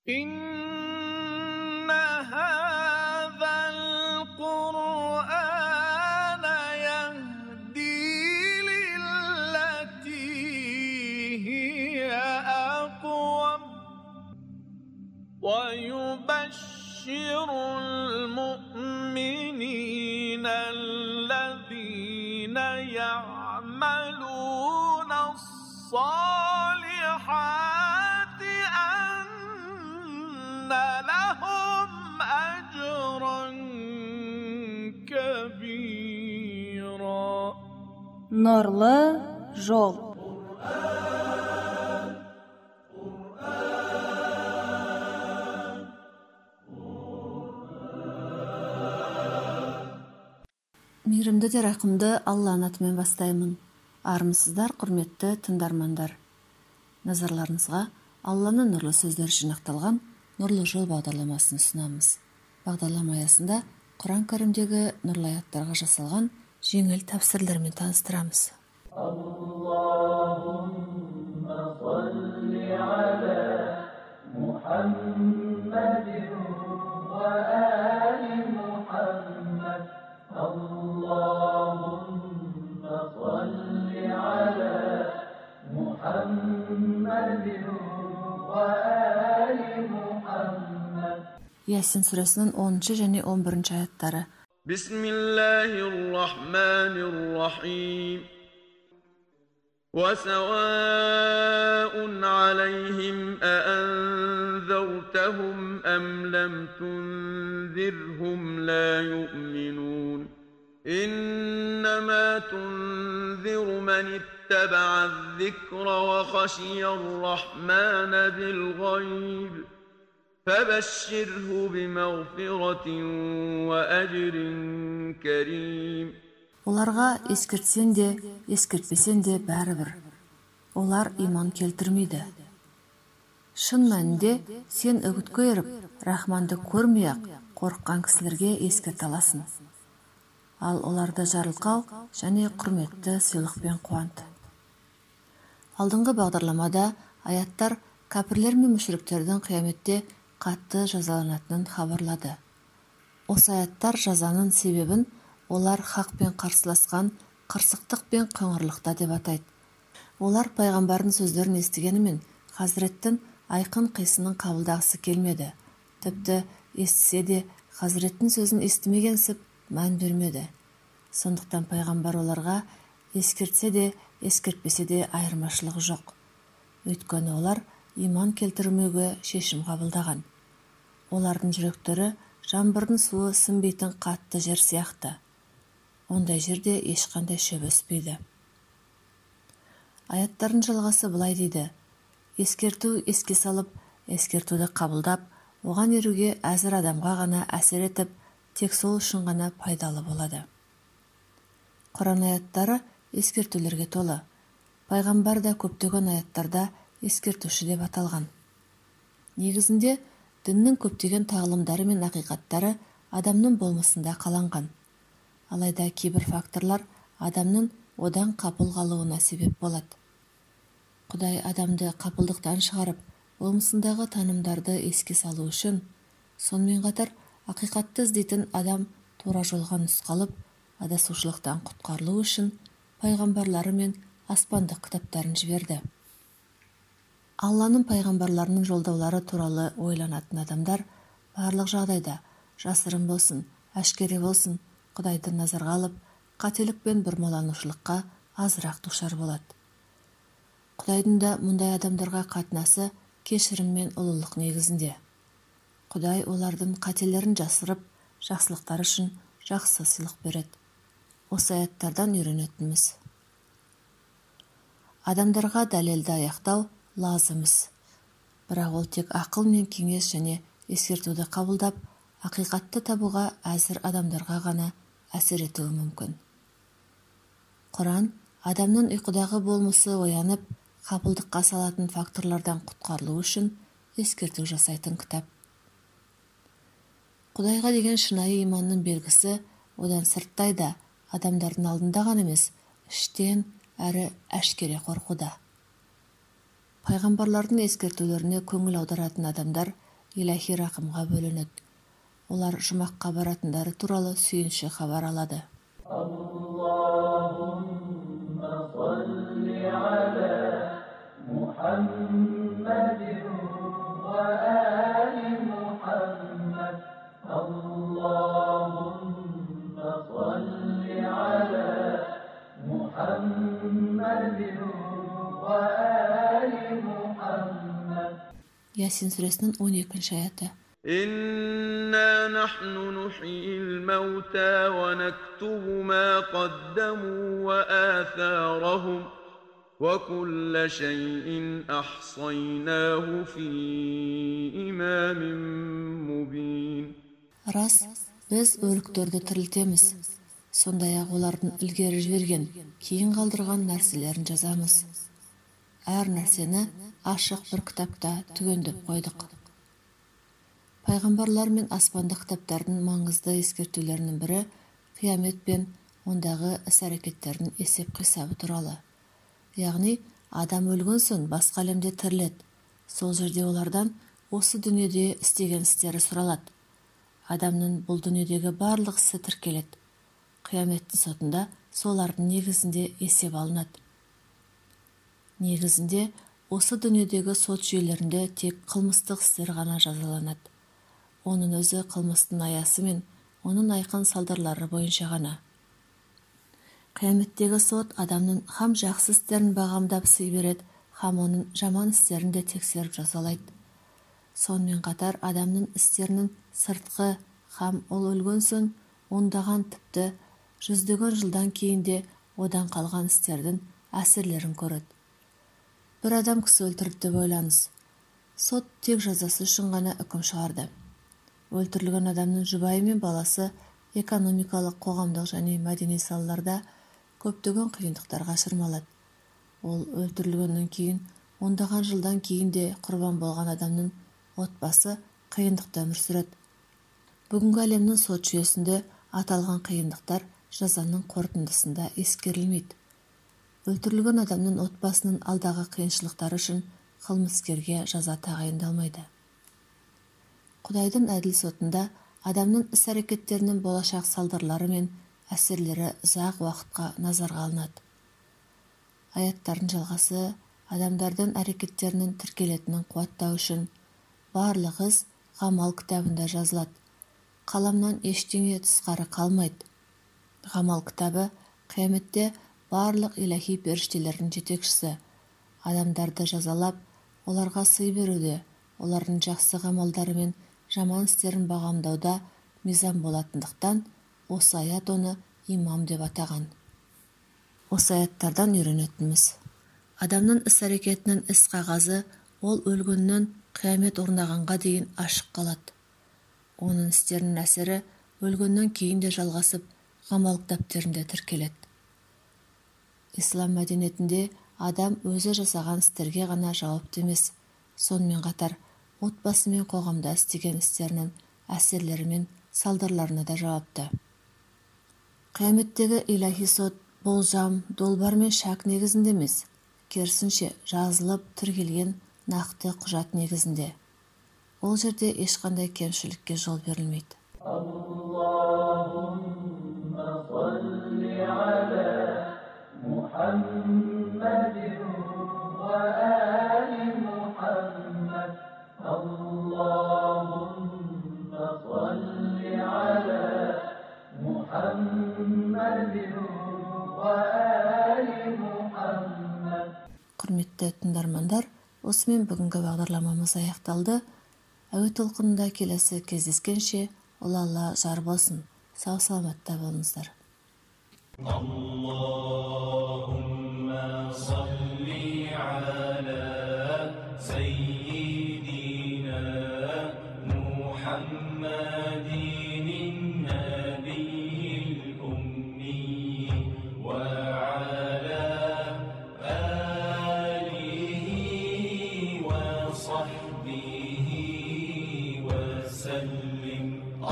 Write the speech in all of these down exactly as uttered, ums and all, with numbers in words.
إن هذا القرآن يهدي للتي هي أقوم ويبشر المؤمنين الذين يعملون الصالحات أن لهم أجرا كبيرا. Нурлы жол. Мейірімді де рақымды Алланың атымен бастаймын. Армысыздар, құрметті тыңдармандар. Назарларыңызға Алланың нұрлы сөздері жинақталған Нұрлы жол бағдарламасын ұсынамыз. Бағдарлама аясында Құран кәрімдегі нұрлы аяттарға жасалған жеңіл тәпсірлермен таныстырамыз. Аллахумма салли аля Мухаммадин ва али Мухаммад. Аллахумма салли аля Мухаммадин ва али Мухаммад. Ясин сүресінің оныншы және он бірінші аяттары. Бисмиллахир-рахманир-рахим. وسواء عليهم أأنذرتهم أم لم تنذرهم لا يؤمنون إنما تنذر من اتبع الذكر وخشي الرحمن بالغيب فبشره بمغفرة وأجر كريم. Оларға ескертсен де, ескертпесен де бәрібір. Олар иман келтірмейді. Шын мәнінде сен үгітке еріп, Рахманды көрмей-ақ қорыққан кісілерге ескерте аласың. Ал оларды жарылқау және құрметті сыйлықпен қуант. Алдыңғы бағдарламада аяттар кәпірлер мен мүшриктердің қияметте қатты жазаланатынын хабарлады. Осы аяттар жазаның себебін олар хақпен қарсыласқан қырсықтық пен қыңырлықта деп атайды. Олар пайғамбардың сөздерін естігенімен Хазіреттің айқын қисынын қабылдағысы келмеді. Тіпті естісе де Хазіреттің сөзін естімегенсіп мән бермеді. Сондықтан пайғамбар оларға ескертсе де, ескертпесе де айырмашылығы жоқ. Өйткені олар иман келтірмеуге шешім қабылдаған. Олардың жүректері жаңбырдың суы сіңбейтін қатты жер сияқты. Ондай жерде ешқандай шөп өспейді. Аяттардың жалғасы былай дейді: ескерту еске салып, ескертуді қабылдап, оған еруге әзір адамға ғана әсер етіп, тек сол үшін ғана пайдалы болады. Құран аяттары ескертулерге толы. Пайғамбар да көптеген аяттарда ескертуші деп аталған. Негізінде діннің көптеген тағылымдары мен ақиқаттары адамның болмысында қаланған. Алайда кейбір факторлар адамның одан қапыл қалуына себеп болады. Құдай адамды қапылдықтан шығарып, болмысындағы танымдарды еске салу үшін, сонымен қатар ақиқатты іздейтін адам тура жолға нұсқалып, адасушылықтан құтқарылу үшін пайғамбарлары мен аспандық кітаптарын жіберді. Алланың пайғамбарларының жолдаулары туралы ойланатын адамдар барлық жағдайда, жасырын болсын, әшкере болсын, Құдайды назарға алып, қателік пен бұрмаланушылыққа азырақ душар болады. Құдайдың да мұндай адамдарға қатынасы кешірім мен ұлылық негізінде. Құдай олардың қателерін жасырып, жақсылықтар үшін жақсы сыйлық береді. Осы аяттардан үйренетініміз: адамдарға дәлелді аяқтау лазымыз. Бірақ ол тек ақыл мен кеңес және ескертуді қабылдап, ақиқатты табуға әзір адамдарға ғана әсер етуі мүмкін. Құран адамның ұйқыдағы болмысы оянып, қапылдыққа салатын факторлардан құтқарылу үшін ескерту жасайтын кітап. Құдайға деген шынайы иманның белгісі одан сырттайда, адамдардың алдында ғана емес, іштен әрі әшкере қорқуда. Пайғамбарлардың ескертулеріне көңіл аударатын адамдар илахи рақымға бөлінеді. Олар жұмаққа баратындары туралы сүйінші хабар алады. Allahumma salli ala Muhammadin wa ali Muhammad. Allahumma salli ala Muhammadin wa ali Muhammad. Ясин сүресінің он екінші аяты. إنا نحن نحيي الموتى ونكتب ما قدموا وآثارهم وكل شيء أحصيناه في إمام مبين. Рас, біз өліктерді тірілтеміз. Сондай-ақ олардың ілгері жіберген, кейін қалдырған нәрселерін жазамыз. Әр нәрсені ашық бір кітапта түгендеп қойдық. Пайғамбарлар мен аспанды кітаптардың маңызды ескертулерінің бірі қиямет пен ондағы іс-әрекеттердің есеп-қисабы туралы. Яғни, адам өлген соң басқа әлемде тіріледі. Сол жерде олардан осы дүниеде істеген істері сұралады. Адамның бұл дүниедегі барлық ісі тіркеледі. Қияметтің сотында солардың негізінде есеп алынады. Негізінде осы дүниедегі сот жүйелерінде тек қылмыстық істер ғана жазаланады. Оның өзі қылмыстың аясы мен оның айқын салдарлары бойынша ғана. Қияметтегі сот адамның хам жақсы істерін бағамдап сый береді, хам оның жаман істерін де тексеріп жазалайды. Сонымен қатар адамның істерінің сыртқы хам ол өлген соң ондаған тіпті жүздеген жылдан кейін де одан қалған істердің әсерлерін көреді. Бір адам кісі өлтірді деп ойлаңыз. Сот тек жазасы үшін ғана үкім шығарды. Өлтірілген адамның жұбайы мен баласы экономикалық, қоғамдық және мәдени салаларда көптеген қиындықтарға шырмалады. Ол өлтірілгеннен кейін ондаған жылдан кейін де құрбан болған адамның отбасы қиындықта өмір сүреді. Бүгінгі әлемнің сот жүйесінде аталған қиындықтар жазаның қорытындысында ескерілмейді. Өлтірілген адамның отбасының алдағы қиыншылықтары үшін қылмыскерге жаза тағайындалмайды. Құдайдың әділ сотында адамның іс-әрекеттерінің болашақ салдарлары мен әсерлері ұзақ уақытқа назарға алынады. Аяттардың жалғасы адамдардың әрекеттерінің тіркелетінін қуаттау үшін барлық іс ғамал кітабында жазылады. Қаламнан ештеңе тысқары қалмайды. Ғамал кітабы қияметте барлық илахи періштелердің жетекшісі. Адамдарды жазалап, оларға сый беруде, олардың жақсы ғамалдары мен жаман істерін бағамдауда мизан болатындықтан, осы аят оны имам деп атаған. Осы аяттардан үйренетініміз. Адамның іс-әрекетінің іс қағазы ол өлгеннен қиямет орнағанға дейін ашық қалады. Оның істерінің әсері өлгеннен кейін де жалғасып, ғамал кітаптерінде тіркеледі. Ислам мәдениетінде адам өзі жасаған істерге ғана жауапты емес, сонымен қатар отбасы мен қоғамда істеген істерінің әсерлері мен салдарларына да жауапты. Қияметтегі илахи сот болжам, долбар мен шак негізінде емес, керісінше жазылып тіркелген нақты құжат негізінде. Ол жерде ешқандай кемшілікке жол берілмейді. Allahumma salli ala Muhammadin wa ali Muhammad. Allahumma salli ala Muhammadin wa ali Muhammad. Құрметті тыңдармандар, осымен бүгінгі бағдарламамыз аяқталды. Әуе толқынында келесі кездескенше Алла Алла жар болсын. Сау саламатта болыңыздар. Allahumma salli ala sayyidina Muhammadin nabiyil ummi wa ala alihi wa sahbihi wa sallim.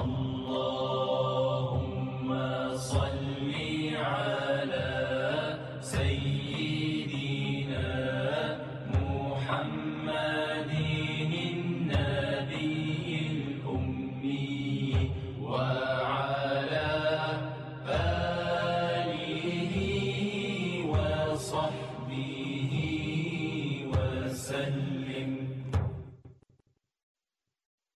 Allahumma salli ala sayyidina Muhammadin nabiyil وسلم